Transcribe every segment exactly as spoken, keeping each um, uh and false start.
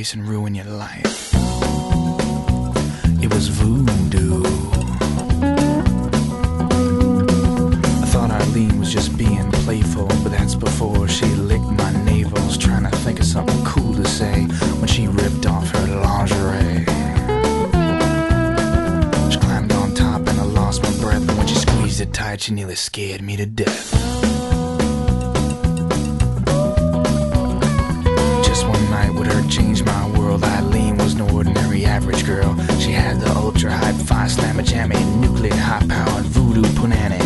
place and ruin your life. It was voodoo. I thought Arlene was just being playful, but that's before she licked my navels, trying to think of something cool to say when she ripped off her lingerie. She climbed on top and I lost my breath, but when she squeezed it tight, she nearly scared me to death. Just one night with her changed my world. Eileen was no ordinary average girl. She had the ultra high five slammer jammy, nuclear high powered voodoo punani.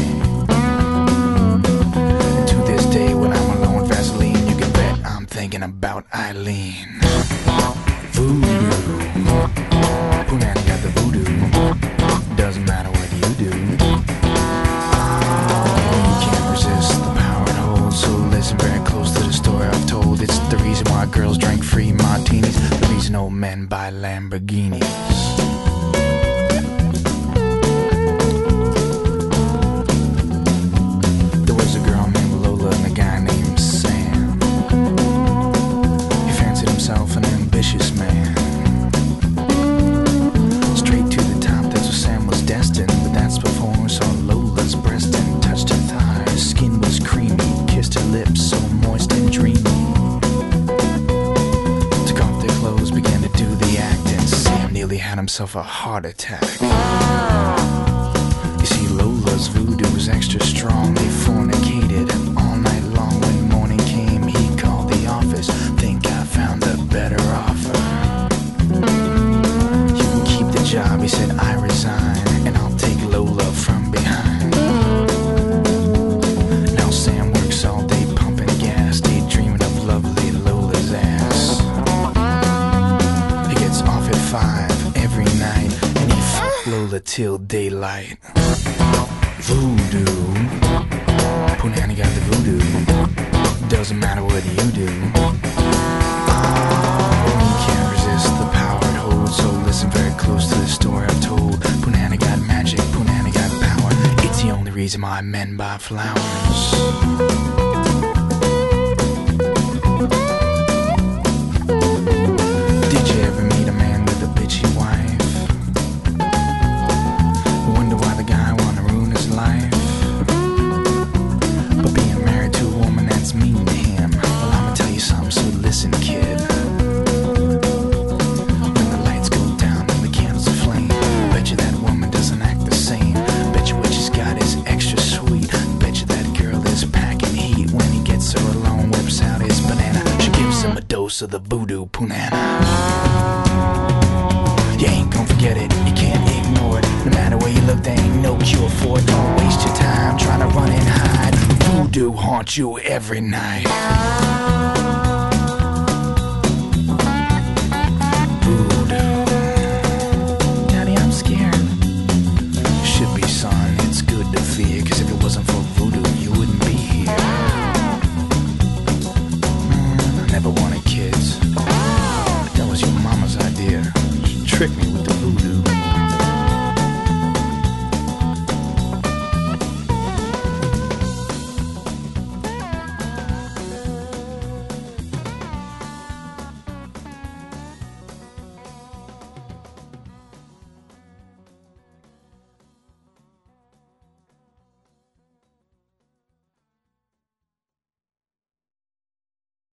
And to this day, when I'm alone, Vaseline, you can bet I'm thinking about Eileen. Voodoo, punani got the voodoo. Doesn't matter what you do. You can't resist the power it holds. So listen very close to the story I've told. It's the reason why girls drink free martinis, the reason old men buy Lamborghinis. There was a girl named Lola and a guy named Sam. He fancied himself an ambitious man. Straight to the top, that's where Sam was destined. But that's before I saw Lola's breast and touched her thigh. Her skin was creamy, kissed her lips so moist and dreamy. Took off their clothes, began to do the act, and Sam nearly had himself a heart attack. You see, Lola's voodoo was extra strong. They fornicated all night long. When morning came, he called the office. Think I found a better offer. You can keep the job, he said, I resign, and I'll take Lola from behind. Now Sam works all day pumping gas, daydreaming of lovely Lola's ass. He gets off at five every night, and he f***s Lola till daylight. Voodoo, punani got the voodoo. Doesn't matter what you do. You can't resist the power it holds. So listen very close to the story I've told. Punani got magic, punani got power. It's the only reason why men buy flowers. Did you ever meet a man with a bitchy wife? Wonder why the guy wanna ruin his life? But being married to a woman that's mean to him, well, I'ma tell you something, so listen, kid. When the lights go down and the candles aflame, bet you that woman doesn't act the same. Bet you what she's got is extra sweet. Bet you that girl is packing heat. When he gets her alone, whips out his banana. She gives him a dose of the voodoo punana. You ain't gon' forget it, you can't ignore it. No matter where you look, there ain't no cure for it. Don't waste your time trying to run and hide. Voodoo haunts you every night.